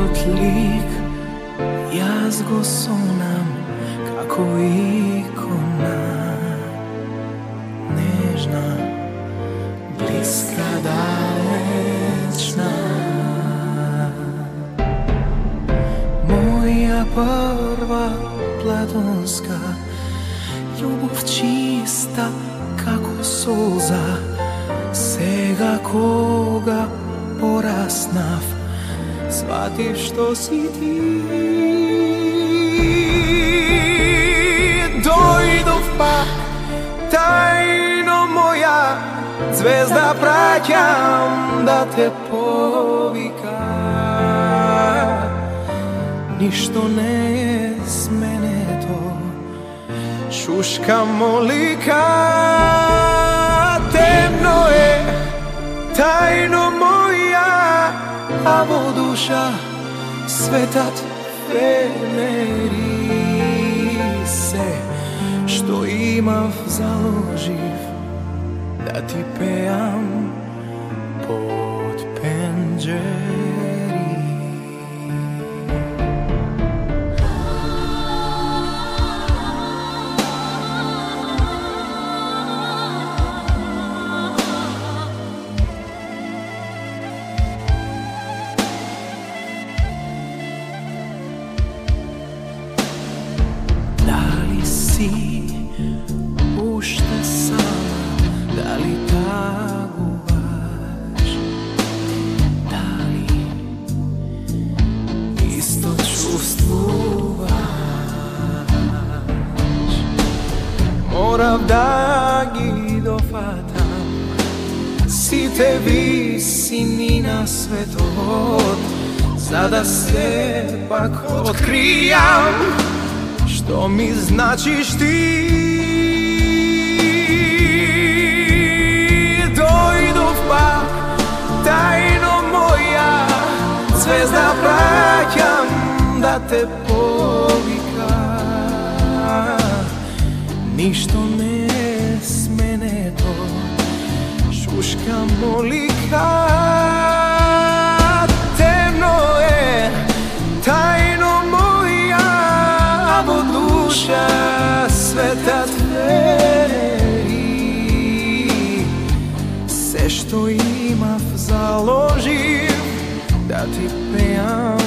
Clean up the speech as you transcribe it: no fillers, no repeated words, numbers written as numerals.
lik, jaz go sonam kako ikona, nežna, bliska, dalečna. Moja prva platonska ljubov, čista kako solza, сега кога пораснав, сватив што си ти. Дојдов пак, тајно моја звезда, праќам да те повика. Ништо не е сменето, шушка молика. Темно е, тајно моја, а во душа светат фенери. Се што имав заложив да ти пеам под пенџери. Уште сама, дали тагуваш, дали исто чувствуваш? Морав да ги дофатам сите висини на светот, за да се пак откријам што ми значиш ти. Дојдов пак, тајно моја звезда, праќам да те повика. Ништо не е сменето, шушка молика. Темно е, тајно моја, во душа светат фенери. Се што имав заложив да ти пеам